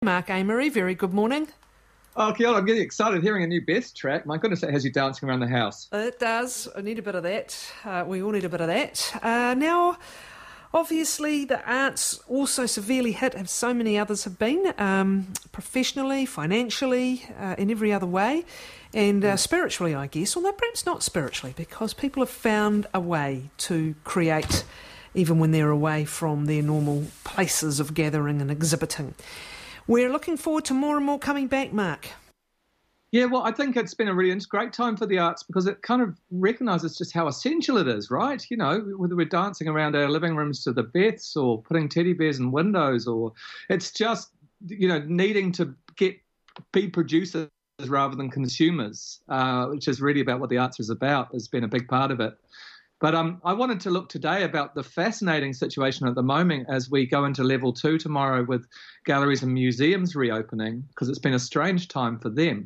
Mark Amery, very good morning. Oh, Kia ora, I'm getting excited hearing a new Best track. My goodness, it has you dancing around the house. It does. I need a bit of that. We all need a bit of that. Now, obviously, the arts also severely hit, as so many others have been, professionally, financially, in every other way, and spiritually, I guess, although perhaps not spiritually, because people have found a way to create even when they're away from their normal places of gathering and exhibiting. We're looking forward to more and more coming back, Mark. Yeah, well, I think it's been a really great time for the arts because it kind of recognises just how essential it is, right? You know, whether we're dancing around our living rooms to the Beths or putting teddy bears in windows, or it's just, you know, needing to be producers rather than consumers, which is really about what the arts is about, has been a big part of it. But I wanted to look today about the fascinating situation at the moment as we go into level 2 tomorrow with galleries and museums reopening, because it's been a strange time for them.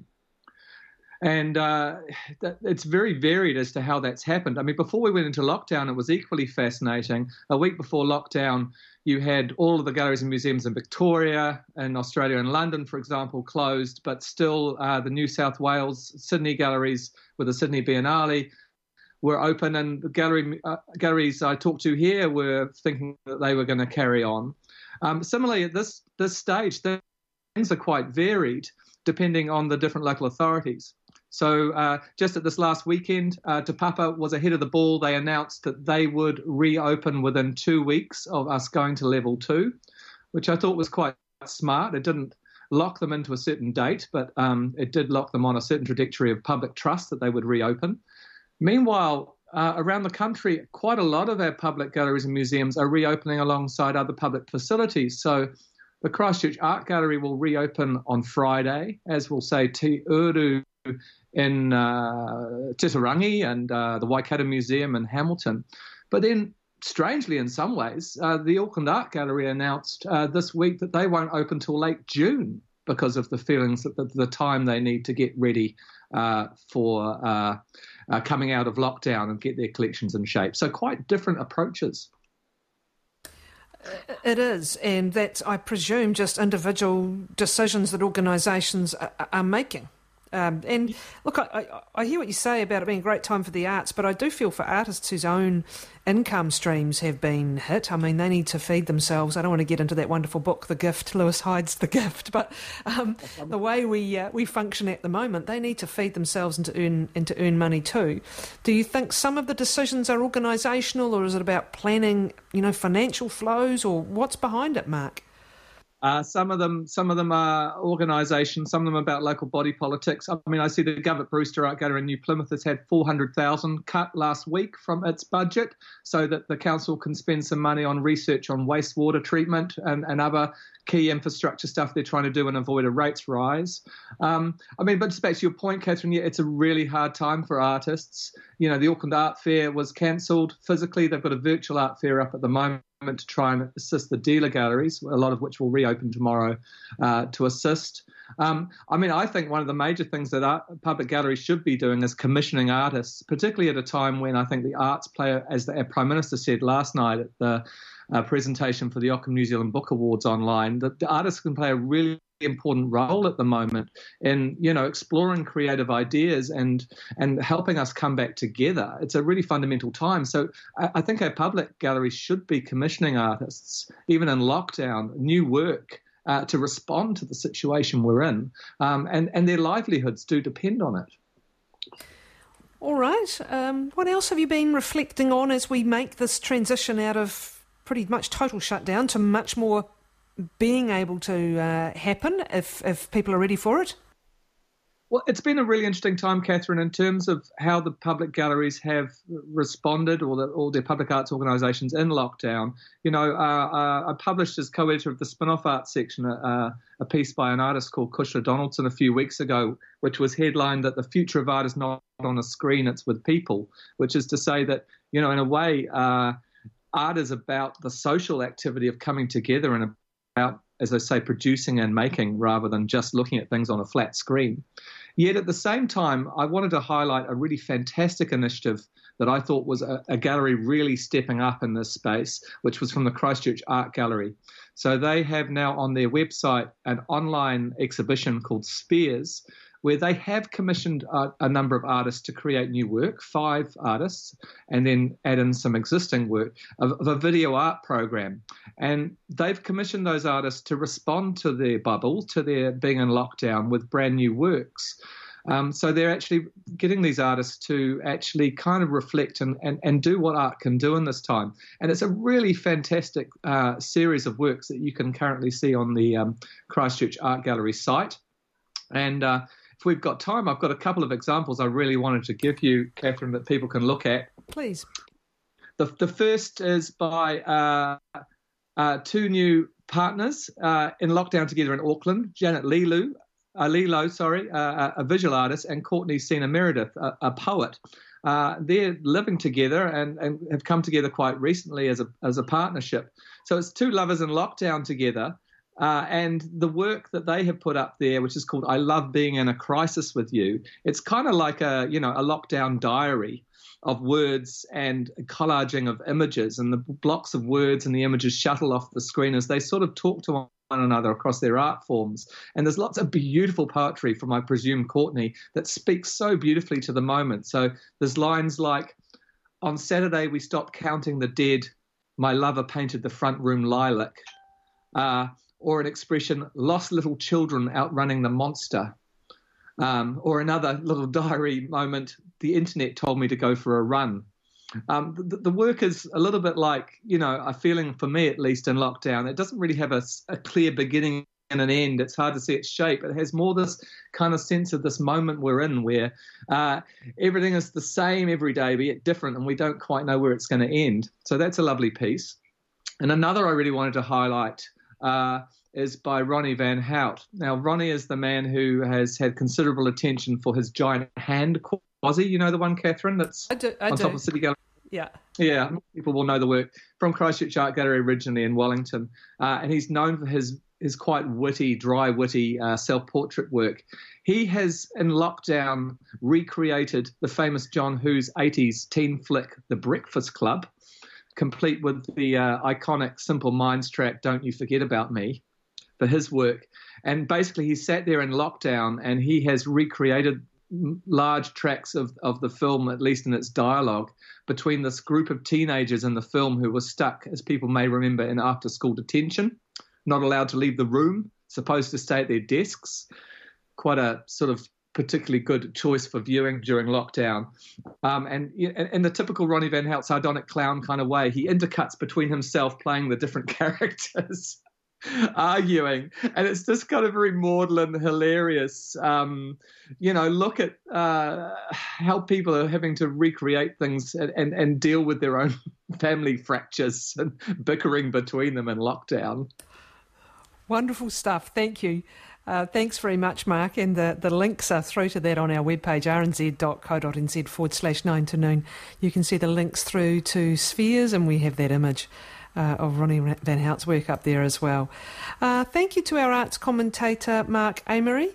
And it's very varied as to how that's happened. I mean, before we went into lockdown, it was equally fascinating. A week before lockdown, you had all of the galleries and museums in Victoria and Australia and London, for example, closed, but still the New South Wales, Sydney galleries with the Sydney Biennale were open, and the galleries I talked to here were thinking that they were going to carry on. Similarly, at this stage, things are quite varied depending on the different local authorities. So just at this last weekend, Te Papa was ahead of the ball. They announced that they would reopen within 2 weeks of us going to level 2, which I thought was quite smart. It didn't lock them into a certain date, but it did lock them on a certain trajectory of public trust that they would reopen. Meanwhile, around the country, quite a lot of our public galleries and museums are reopening alongside other public facilities. So the Christchurch Art Gallery will reopen on Friday, as will say Te Uru in Titirangi and the Waikato Museum in Hamilton. But then, strangely in some ways, the Auckland Art Gallery announced this week that they won't open till late June because of the feelings that the time they need to get ready for coming out of lockdown and get their collections in shape. So quite different approaches. It is, and that's, I presume, just individual decisions that organisations are making. And look, I hear what you say about it being a great time for the arts, but I do feel for artists whose own income streams have been hit. I mean, they need to feed themselves. I don't want to get into that wonderful book, The Gift, Lewis Hyde's The Gift, but the way we function at the moment, they need to feed themselves and to earn money too. Do you think some of the decisions are organisational, or is it about planning, financial flows, or what's behind it, Mark? Some of them are organisations, some of them about local body politics. I mean, I see the Govett Brewster Art Gallery in New Plymouth has had $400,000 cut last week from its budget so that the council can spend some money on research on wastewater treatment and other key infrastructure stuff they're trying to do and avoid a rates rise. But just back to your point, Catherine, yeah, it's a really hard time for artists. The Auckland Art Fair was cancelled physically. They've got a virtual art fair up at the moment to try and assist the dealer galleries, a lot of which will reopen tomorrow to assist. I think one of the major things that public galleries should be doing is commissioning artists, particularly at a time when I think the arts play, as our Prime Minister said last night at the presentation for the Auckland New Zealand Book Awards online, that the artists can play a really important role at the moment in exploring creative ideas and helping us come back together. It's a really fundamental time. So I think our public galleries should be commissioning artists, even in lockdown, new work to respond to the situation we're in, and their livelihoods do depend on it. All right. What else have you been reflecting on as we make this transition out of pretty much total shutdown to much more being able to happen if people are ready for it? Well, it's been a really interesting time, Catherine, in terms of how the public galleries have responded, or all their public arts organisations in lockdown. I published as co-editor of the Spin-Off Art section a piece by an artist called Kushla Donaldson a few weeks ago, which was headlined that the future of art is not on a screen, it's with people, which is to say that, in a way, art is about the social activity of coming together and about as I say, producing and making rather than just looking at things on a flat screen. Yet at the same time, I wanted to highlight a really fantastic initiative that I thought was a gallery really stepping up in this space, which was from the Christchurch Art Gallery. So they have now on their website an online exhibition called Spheres, where they have commissioned a number of artists to create new work, 5 artists, and then add in some existing work of a video art program. And they've commissioned those artists to respond to their bubble, to their being in lockdown with brand new works. So they're actually getting these artists to actually kind of reflect and do what art can do in this time. And it's a really fantastic series of works that you can currently see on the Christchurch Art Gallery site. And if we've got time, I've got a couple of examples I really wanted to give you, Catherine, that people can look at. Please. The first is by 2 new partners in lockdown together in Auckland, Janet Lilo, a visual artist, and Courtney Sena Meredith, a poet. They're living together and have come together quite recently as a partnership. So it's 2 lovers in lockdown together. And the work that they have put up there, which is called I Love Being in a Crisis with You, it's kind of like a lockdown diary of words and collaging of images, and the blocks of words and the images shuttle off the screen as they sort of talk to one another across their art forms. And there's lots of beautiful poetry from, I presume, Courtney, that speaks so beautifully to the moment. So there's lines like, on Saturday we stopped counting the dead, my lover painted the front room lilac. Or an expression, lost little children outrunning the monster. Or another little diary moment, the internet told me to go for a run. The work is a little bit like, a feeling for me at least in lockdown. It doesn't really have a clear beginning and an end. It's hard to see its shape. It has more this kind of sense of this moment we're in where everything is the same every day, be it different, and we don't quite know where it's going to end. So that's a lovely piece. And another I really wanted to highlight is by Ronnie Van Hout. Now, Ronnie is the man who has had considerable attention for his giant hand quasi. You know the one, Catherine, that's on top of City Gallery? Yeah. Yeah, people will know the work. From Christchurch Art Gallery originally in Wellington. And he's known for his quite witty, self-portrait work. He has, in lockdown, recreated the famous John Hughes 80s teen flick, The Breakfast Club, complete with the iconic Simple Minds track, Don't You Forget About Me, for his work. And basically he sat there in lockdown and he has recreated large tracks of the film, at least in its dialogue, between this group of teenagers in the film who were stuck, as people may remember, in after-school detention, not allowed to leave the room, supposed to stay at their desks. Quite a sort of particularly good choice for viewing during lockdown. And in the typical Ronnie Van Hout sardonic clown kind of way, he intercuts between himself playing the different characters, arguing. And it's just kind of very maudlin, hilarious. Look at how people are having to recreate things and deal with their own family fractures and bickering between them in lockdown. Wonderful stuff. Thank you. Thanks very much, Mark. And the links are through to that on our webpage, rnz.co.nz/9 to noon. You can see the links through to Spheres, and we have that image of Ronnie Van Hout's work up there as well. Thank you to our arts commentator, Mark Amery.